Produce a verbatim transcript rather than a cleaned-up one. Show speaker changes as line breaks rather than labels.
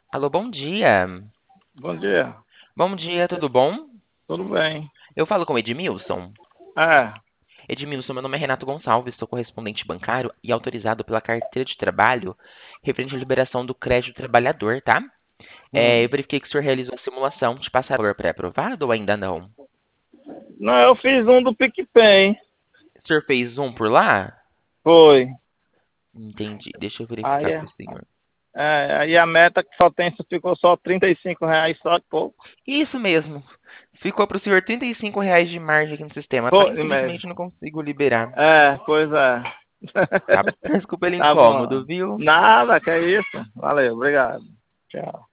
Alô, bom dia.
Bom dia,
Bom dia, tudo bom?
tudo bem?
Eu falo com Edmilson.
É,
Edmilson, meu nome é Renato Gonçalves, sou correspondente bancário e autorizado pela carteira de trabalho referente à liberação do crédito trabalhador, tá? É, eu
hum.
verifiquei que o senhor realizou a simulação. Te passaram o valor pré-aprovado ou ainda não?
Não, eu fiz um do PicPay,
O senhor fez um por lá?
foi.
Entendi. Deixa eu
Aí,
verificar
é,
para o senhor.
é, aí a meta que só tem, ficou só trinta e cinco reais, só de pouco.
Isso mesmo. Ficou para o senhor trinta e cinco reais de margem aqui no sistema, tá?
Foi mesmo.
Infelizmente não consigo liberar.
É, pois é.
Tá? Desculpa pelo
Tá bom.
incômodo, viu?
Nada, que é isso. Valeu, obrigado. Tchau.